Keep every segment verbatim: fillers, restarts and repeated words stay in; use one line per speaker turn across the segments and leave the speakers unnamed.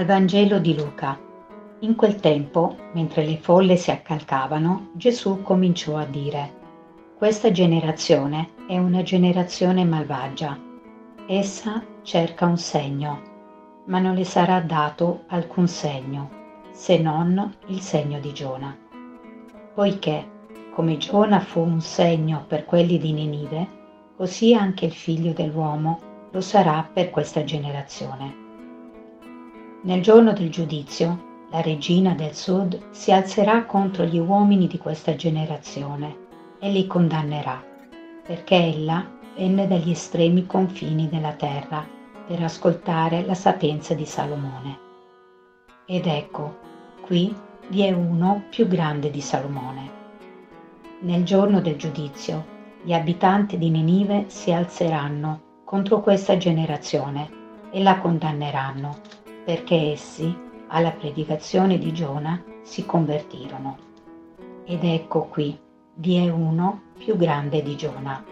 Dal Vangelo di Luca. In quel tempo, mentre le folle si accalcavano, Gesù cominciò a dire: «Questa generazione è una generazione malvagia. Essa cerca un segno, ma non le sarà dato alcun segno, se non il segno di Giona. Poiché, come Giona fu un segno per quelli di Ninive, così anche il Figlio dell'uomo lo sarà per questa generazione. Nel giorno del giudizio, la regina del sud si alzerà contro gli uomini di questa generazione e li condannerà, perché ella venne dagli estremi confini della terra per ascoltare la sapienza di Salomone. Ed ecco, qui vi è uno più grande di Salomone. Nel giorno del giudizio, gli abitanti di Ninive si alzeranno contro questa generazione e la condanneranno, perché essi, alla predicazione di Giona, si convertirono. Ed ecco qui, vi è uno più grande di Giona.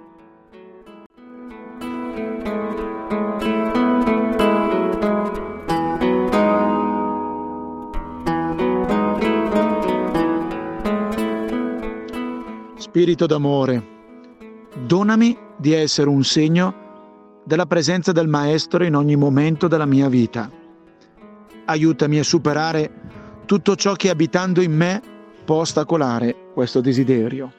Spirito d'amore, donami di essere un segno della presenza del Maestro in ogni momento della mia vita. Aiutami a superare tutto ciò che abitando in me può ostacolare questo desiderio.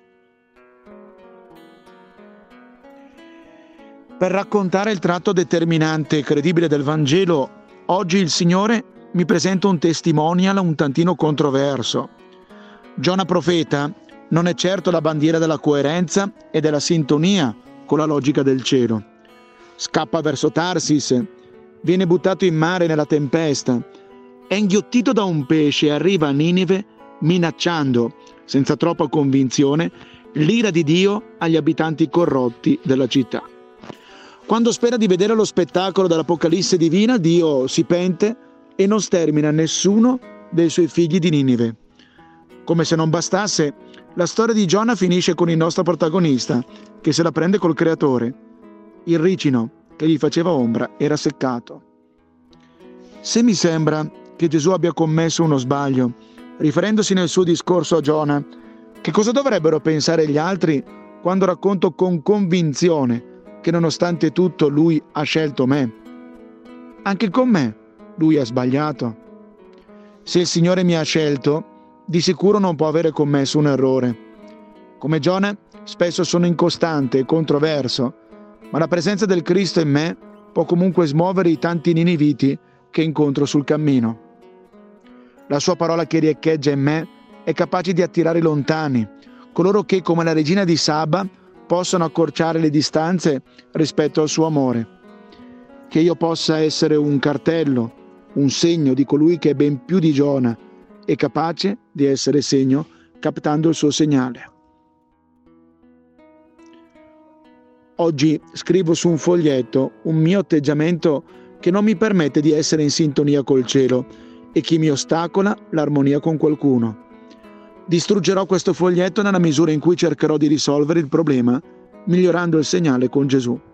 Per raccontare il tratto determinante e credibile del Vangelo, oggi il Signore mi presenta un testimonial un tantino controverso. Giona profeta non è certo la bandiera della coerenza e della sintonia con la logica del cielo. Scappa verso Tarsis, viene buttato in mare nella tempesta, è inghiottito da un pesce e arriva a Ninive minacciando, senza troppa convinzione, l'ira di Dio agli abitanti corrotti della città. Quando spera di vedere lo spettacolo dell'Apocalisse divina, Dio si pente e non stermina nessuno dei suoi figli di Ninive. Come se non bastasse, la storia di Giona finisce con il nostro protagonista, che se la prende col Creatore. Il ricino che gli faceva ombra era seccato. Se mi sembra che Gesù abbia commesso uno sbaglio, riferendosi nel suo discorso a Giona, che cosa dovrebbero pensare gli altri quando racconto con convinzione che nonostante tutto lui ha scelto me? Anche con me lui ha sbagliato. Se il Signore mi ha scelto, di sicuro non può avere commesso un errore. Come Giona, spesso sono incostante e controverso, ma la presenza del Cristo in me può comunque smuovere i tanti niniviti che incontro sul cammino. La sua parola che riecheggia in me è capace di attirare i lontani, coloro che, come la regina di Saba, possono accorciare le distanze rispetto al suo amore. Che io possa essere un cartello, un segno di colui che è ben più di Giona e capace di essere segno captando il suo segnale. Oggi scrivo su un foglietto un mio atteggiamento che non mi permette di essere in sintonia col cielo e che mi ostacola l'armonia con qualcuno. Distruggerò questo foglietto nella misura in cui cercherò di risolvere il problema, migliorando il segnale con Gesù.